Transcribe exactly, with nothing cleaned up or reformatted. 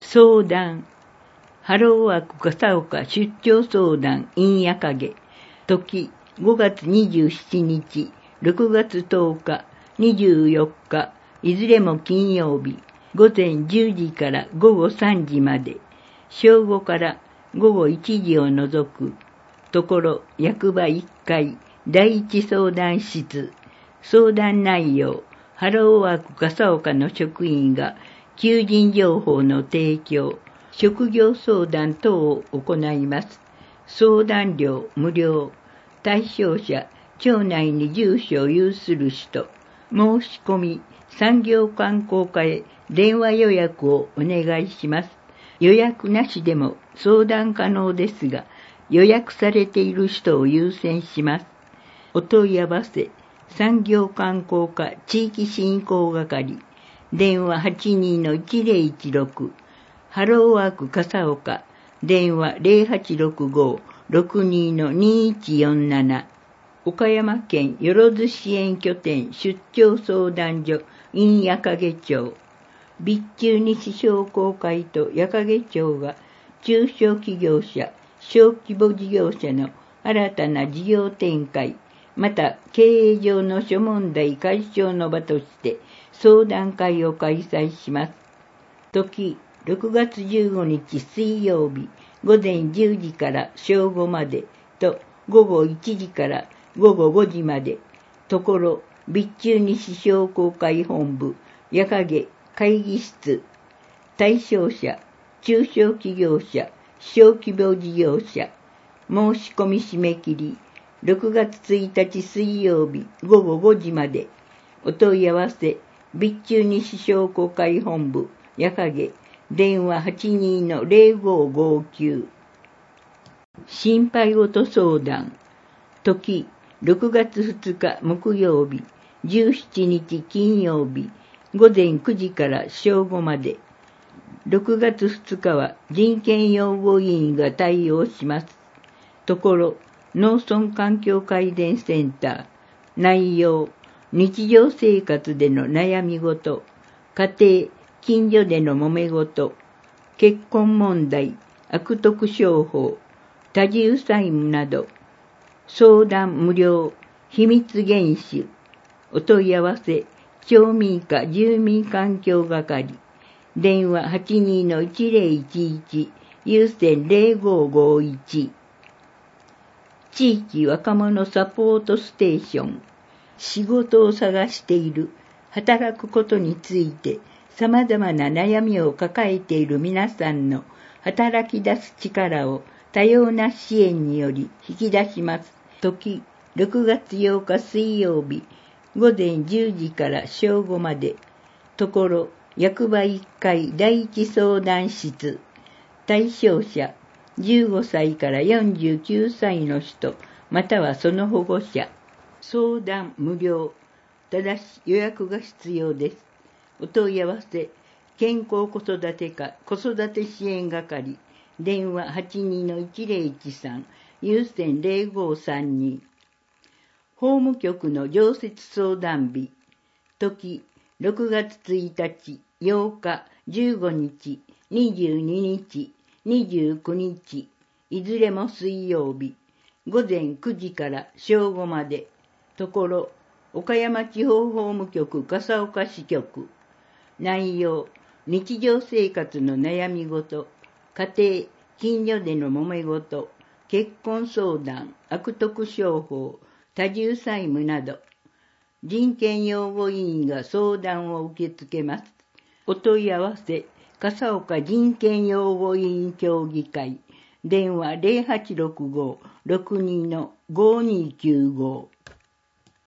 相談。ハローワーク笠岡出張相談 in 夜影。時ごがつにじゅうしちにち、ろくがつとおか、にじゅうよっか、いずれも金曜日、ごぜんじゅうじからごごさんじまで、正午からごごいちじを除く、ところ役場いっかい、だいいち相談室、相談内容、ハローワーク笠岡の職員が、求人情報の提供、職業相談等を行います。相談料無料。対象者、町内に住所を有する人。申し込み、産業観光課へ電話予約をお願いします。予約なしでも相談可能ですが、予約されている人を優先します。お問い合わせ、産業観光課地域振興係。電話 はちにーのいちぜろいちろく。ハローワーク笠岡。電話 ゼロはちろくごーろくにーのにいちよんなな。岡山県よろず支援拠点出張相談所 in 夜影町。備中西商工会と夜影町が中小企業者、小規模事業者の新たな事業展開、また経営上の諸問題解消の場として相談会を開催します。時ろくがつじゅうごにち水曜日、ごぜんじゅうじから正午までとごごいちじからごごごじまで、ところ備中西商工会本部夜影会議室。対象者、中小企業者、小規模事業者。申し込み締め切り、ろくがつついたち水曜日ごごごじまで。お問い合わせ、備中西商工会本部夜影。電話 はちにーのぜろごごきゅう。心配事相談。時ろくがつふつか木曜日、じゅうしちにち金曜日、ごぜんくじから正午まで。ろくがつふつかは人権擁護委員が対応します。ところ、農村環境改善センター。内容、日常生活での悩み事、家庭、近所での揉め事、結婚問題、悪徳商法、多重債務など、相談無料、秘密厳守、お問い合わせ、町民課住民環境係、電話 はちにーのいちぜろいちいち、有線ぜろごごいち。地域若者サポートステーション。仕事を探している、働くことについて、様々な悩みを抱えている皆さんの働き出す力を多様な支援により引き出します。時、ろくがつようか水曜日、ごぜんじゅうじから正午まで。ところ、役場いっかいだいいち相談室。対象者、じゅうごさいからよんじゅうきゅうさいの人、またはその保護者。相談無料。ただし予約が必要です。お問い合わせ、健康子育て課子育て支援係。電話 はちにーのいちぜろいちさん、有線ぜろごさんに。法務局の常設相談日。時、ろくがつついたち、ようか、じゅうごにち、にじゅうににち、にじゅうくにち、いずれも水曜日、ごぜんくじから正午まで。ところ、岡山地方法務局笠岡支局。内容、日常生活の悩み事、家庭、近所での揉め事、結婚相談、悪徳商法、多重債務など、人権擁護委員が相談を受け付けます。お問い合わせ、笠岡人権擁護委員協議会。電話 ゼロはちろくごーろくにーのごにーきゅうご。